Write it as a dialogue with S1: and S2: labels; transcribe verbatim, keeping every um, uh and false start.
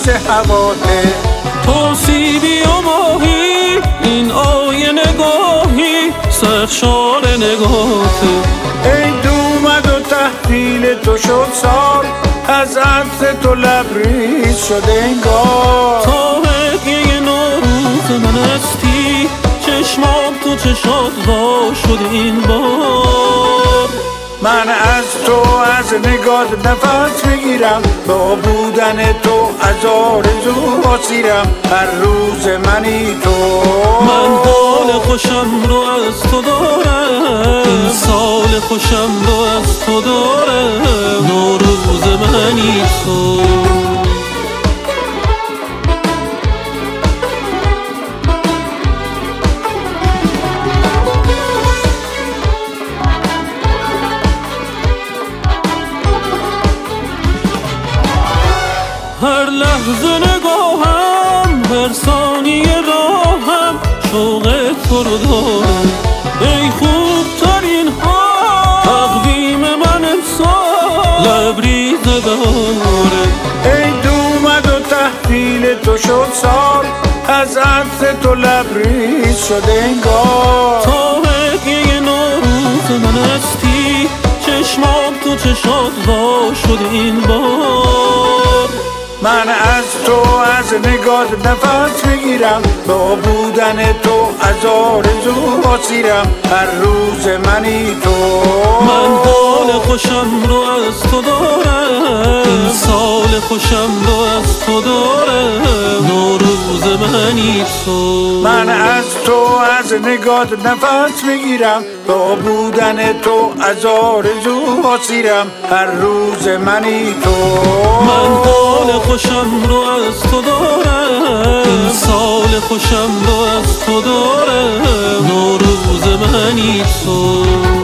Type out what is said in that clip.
S1: هواته.
S2: تو سیبی و ماهی این آیه نگاهی سرشار نگاهته.
S1: عید اومد و تحویل تو شد سال، از عطر تو لبریز شده انگار.
S2: تا هدیه نوروز من هستی چشمام تو چشات وا شد این بار.
S1: من از تو از نگات نفس میگیرم، با بودن تو از آرزو اسیرم، هر روز منی تو.
S2: من حال خوشم رو از تو دارم، سال خوشم رو از تو دارم، نوروز منی تو. هر لحظه نگاهم هر ثانیه راهم شوق تو رو دارم. ای خوب ترین ها تقویم من امسال لبریز بهاره.
S1: عید اومد و تحویل تو شد سال، از عطر تو لبریز شده انگار.
S2: تا هدیه نوروز من هستی چشمام تو چشات وا شد این بار.
S1: من از تو از نگات نفس میگیرم، با بودن تو از آرزو اسیرم، هر روز منی تو.
S2: من حال خوشم رو از تو دارم، سال خوشم رو از تو دارم، نوروز منی تو.
S1: من از تو از نگات نفس میگیرم، با بودن تو از آرزو اسیرم، هر روز منی تو.
S2: من حال خوشم رو از تو دارم، سال خوشم رو از تو دارم، نوروز منی تو.